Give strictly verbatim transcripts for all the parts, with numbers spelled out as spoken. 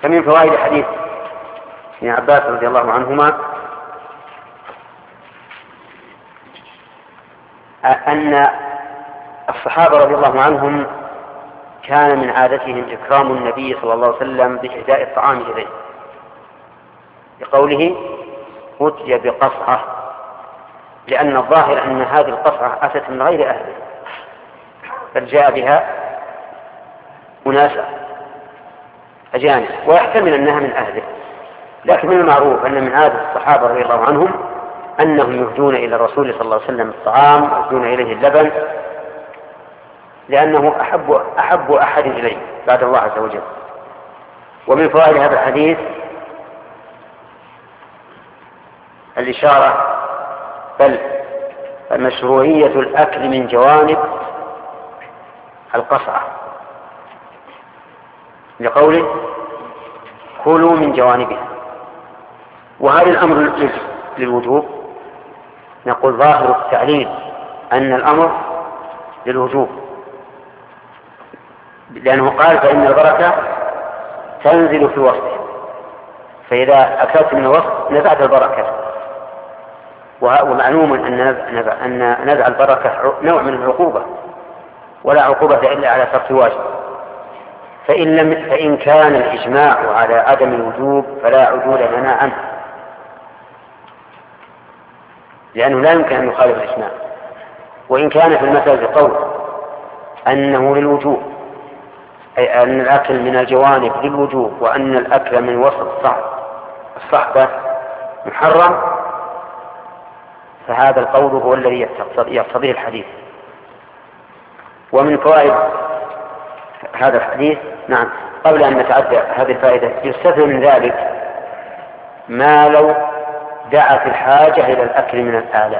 فمن فوائد حديث ابن عباس رضي الله عنهما أن الصحابة رضي الله عنهم كان من عادتهم إكرام النبي صلى الله عليه وسلم بإهداء الطعام إليه، بقوله أتي بقصعة، لأن الظاهر أن هذه القصعة أتت من غير أهله بل جاء بها أناس أجانب، ويحتمل أنها من أهله، لكن من المعروف أن من عادة الصحابة رضي الله عنهم أنهم يهدون إلى الرسول صلى الله عليه وسلم الطعام، يهدون إليه اللبن، لأنه أحب, أحب أحد إليه بعد الله عز وجل. ومن فوائد هذا الحديث الإشارة بل مشروعية الأكل من جوانب القصعة، لقوله كلوا من جوانبها. وهذا الأمر للوجوب، نقول ظاهر التعليل أن الأمر للوجوب، لأنه قال فإن البركة تنزل في وسطه، فإذا أكلت من الوسط نزعت البركة. ومعلوم أن نزع البركة نوع من العقوبة، ولا عقوبة إلا على ترك واجب، فإن, لم فإن كان الإجماع على عدم الوجوب فلا عدول لنا عنه، لأنه لا يمكن أن يخالف الإجماع. وإن كان في المسألة قول أنه للوجوب، أي أن الأكل من الجوانب للوجوب، وأن الأكل من وسط الصحبة محرم، فهذا القول هو الذي يقتضيه الحديث. ومن فوائد هذا الحديث، نعم، قبل أن نتعدى هذه الفائدة، يستثنى من ذلك ما لو دعت الحاجة إلى الأكل من الآلة،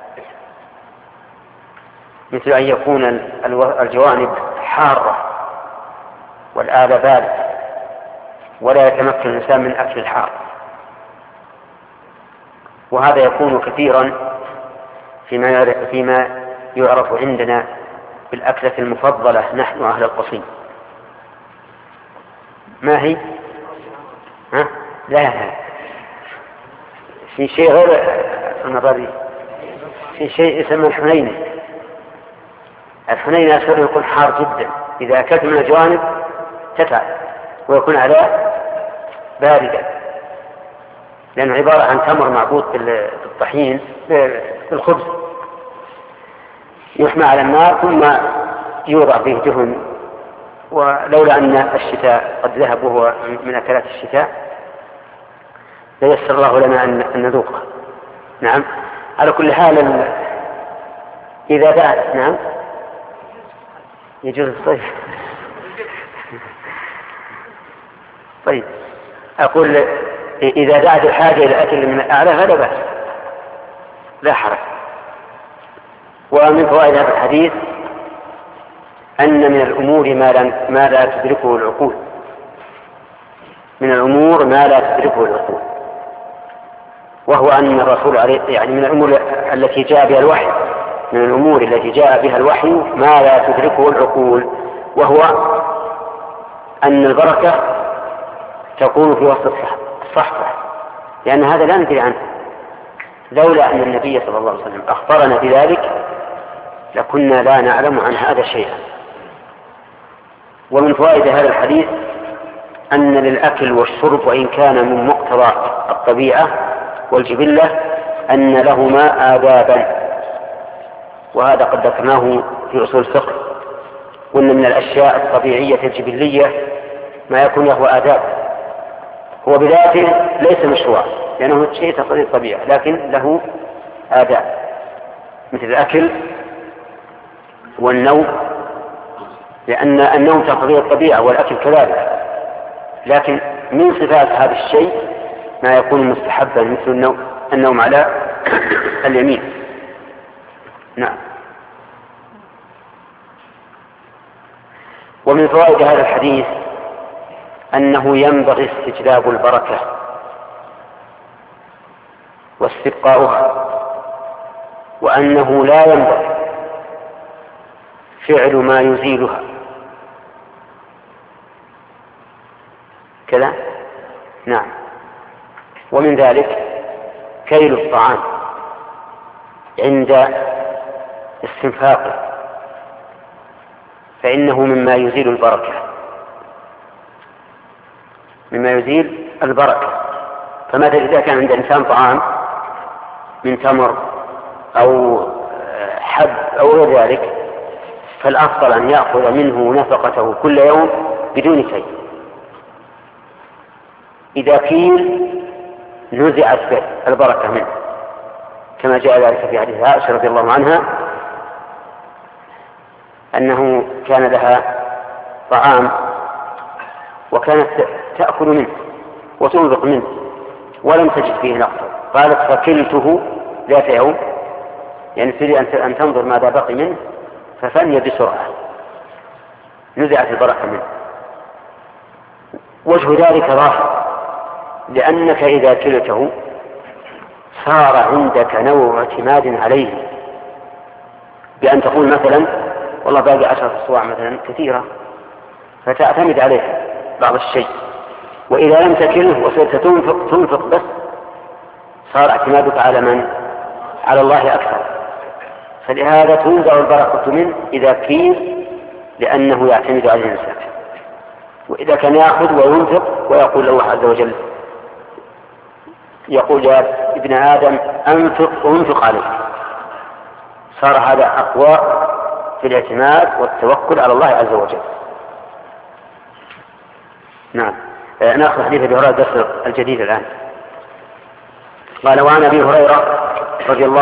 مثل أن يكون الجوانب حارة والآلة باردة ولا يتمكن الإنسان من أكل الحار، وهذا يكون كثيرا فيما فيما يعرف عندنا بالأكلة المفضلة نحن أهل القصيم. ما هي؟ ها؟ لا لا، في شيء غير النظري، في شيء يسمى الحنيني. الحنيني أسفل يكون حار جدا، إذا أكلت من الجوانب تتعب ويكون عليه باردة، لأنه عبارة عن تمر معبوط بالطحين بالخبز، يحمى على النار ثم يوضع فيه دهن. ولولا أن الشتاء قد ذهب وهو من أكلات الشتاء ليسر الله لنا أن نذوقه. نعم، على كل حال إذا دعت، نعم، يجوز الصيف. طيب، أقول إذا دعت الحاجة إلى أكل من الأعلى فلا بأس، لا حرج. ومن فوائد هذا الحديث أن من الأمور ما لا, ما لا تدركه العقول، من الأمور ما لا تدركه العقول، وهو أن الرسول عليه، يعني من الأمور التي جاء بها الوحي، من الأمور التي جاء بها الوحي ما لا تدركه العقول، وهو أن البركة تكون في وسط الصحبة، لأن هذا لا ندري عنه. لولا أن النبي صلى الله عليه وسلم أخبرنا بذلك لكنا لا نعلم عن هذا شيئا. ومن فوائد هذا الحديث أن للأكل والشرب وإن كان من مقتضى الطبيعة والجبلة أن لهما آدابا، وهذا قد ذكرناه في أصول الفقه، وأن من الأشياء الطبيعية الجبلية ما يكون له آداب، هو بذاته ليس مشروع لأنه شيء تقتضي الطبيعة، لكن له آداب مثل الأكل والنوم، لأن النوم تقتضي الطبيعة والأكل كذلك، لكن من صفات هذا الشيء ما يكون مستحبا مثل النوم, النوم على اليمين. نعم. ومن فوائد هذا الحديث أنه ينبغي استجلاب البركة واستبقاؤها، وأنه لا ينبغي فعل ما يزيلها، كذا. نعم. ومن ذلك كيل الطعام عند استنفاقه، فإنه مما يزيل البركة، مما يزيل البركة. فمثلا إذا كان عند إنسان طعام من تمر أو حب أو غير ذلك، فالأفضل أن يأخذ منه نفقته كل يوم بدون كيل. إذا كيل نزعت البركة منه، كما جاء ذلك في حديث عائشة رضي الله عنها أنه كان لها طعام وكانت تأكل منه وتنفق منه ولم تجد فيه نقصا، قالت فكلته ذات يوم، يعني تريد أن تنظر ماذا بقي منه ففني بسرعة، نزعت البركة منه. وجه ذلك ظاهر، لأنك إذا كلته صار عندك نوع اعتماد عليه، بأن تقول مثلا والله باقي عشرة أصواع مثلا كثيرة، فتعتمد عليه بعض الشيء. وإذا لم تكله وصرت تنفق, تنفق بس، صار اعتمادك على من؟ على الله أكثر. فلهذا تنزع البركة منه إذا كيل، لأنه يعتمد على الإنسان. وإذا كان يأخذ وينفق ويقول الله عز وجل، يقول يا ابن آدم أنفق وانفق عليك، صار هذا أقوى في الاعتماد والتوكل على الله عز وجل. نعم. نأخذ حديث أبي هريرة الدرس الجديد الآن. قال وعن أبي هريرة رضي الله